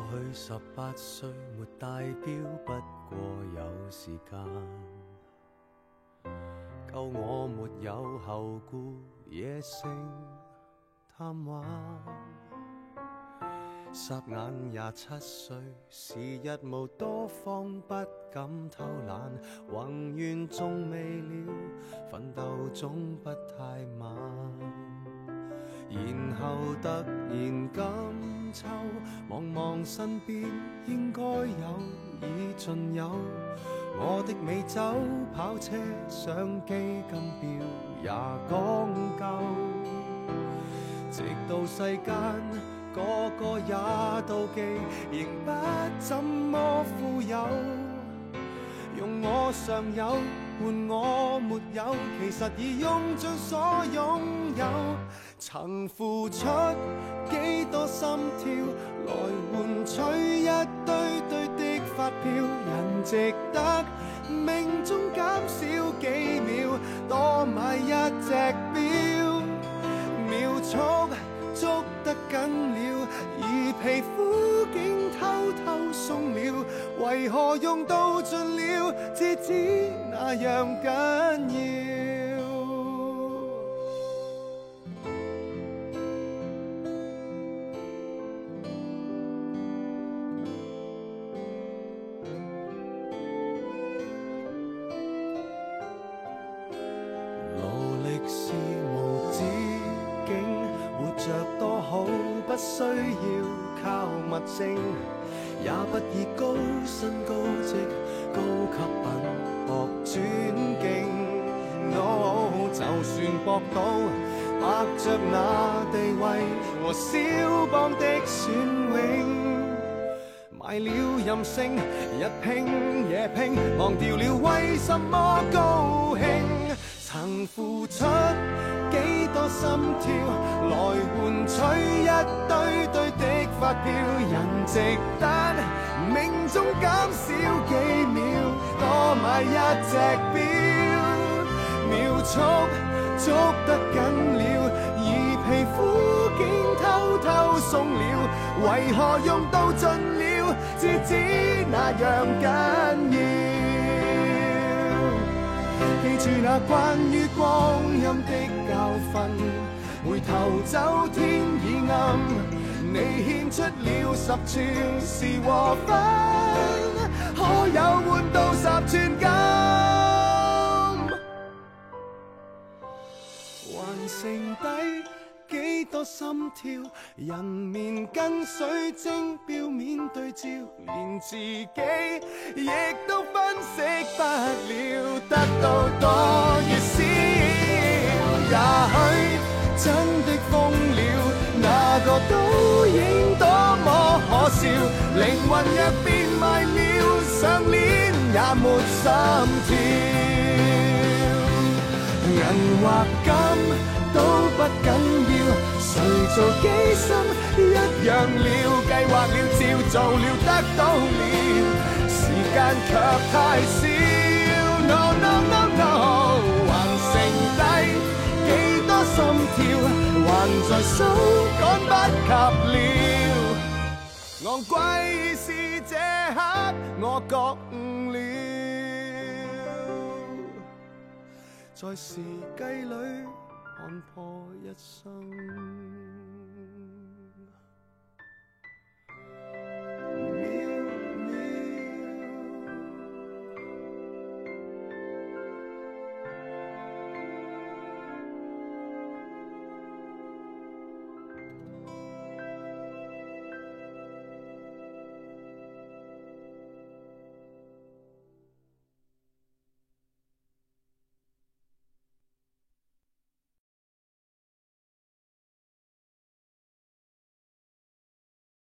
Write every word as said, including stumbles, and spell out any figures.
去十八歲沒帶錶，不過有時間。夠我沒有後顧，野性貪玩。霎眼廿七歲，時日無多方，不敢偷懶。宏願縱未了，奮鬥總不太晚。然後突然今秋，望望身邊應該有已盡有，我的美酒跑車相機金錶也講究，直到世間個個也妒忌，仍不怎麼富有。用我尚有換我沒有，其實已用盡所擁有。曾付出幾多心跳，來換取一堆堆的發票，人值得命中減少幾秒，多買一隻錶，秒速捉得緊了，而皮膚竟偷偷鬆了，為何用到盡了，至知那樣緊要。不需要靠物證，也不以高薪高職高級品博尊敬。No， 就算博到握着那地位和肖邦的雋永，賣了任性，日拼夜拼，忘掉了為什麼高興。曾付出幾多心跳，來換取一堆堆的發票，人值得命中減少幾秒，多買一隻錶，秒速捉得緊了，而皮膚竟偷偷鬆了，為何用到盡了，至知那樣緊要。記住那關於光陰的教訓，回頭走天已暗，你獻出了十寸是和分，可有換到十寸金？還剩低幾多心跳，人面跟水晶表面對照，連自己亦都分析不了，得到多越少，也許真的瘋了，那個倒影多麼可笑，靈魂若變賣了，上鏈也沒心跳，銀或金都不緊要，誰做機心一樣了，計劃了照做了得到了，時間卻太少。 No no no no， 還剩低幾多心跳，還在數趕不及了，昂貴是這刻我覺悟了，在時計裏看破一生。